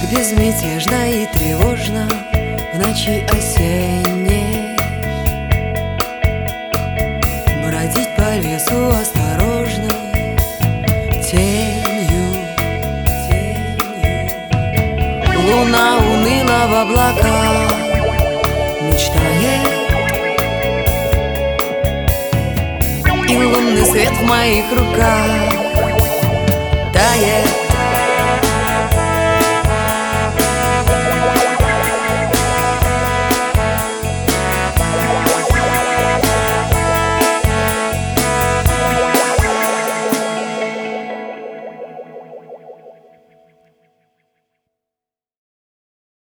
безмятежно и тревожно в ночи осенней бродить по лесу осторожно, тенью. Луна уныла в облаках мечтает, и лунный свет в моих руках тает.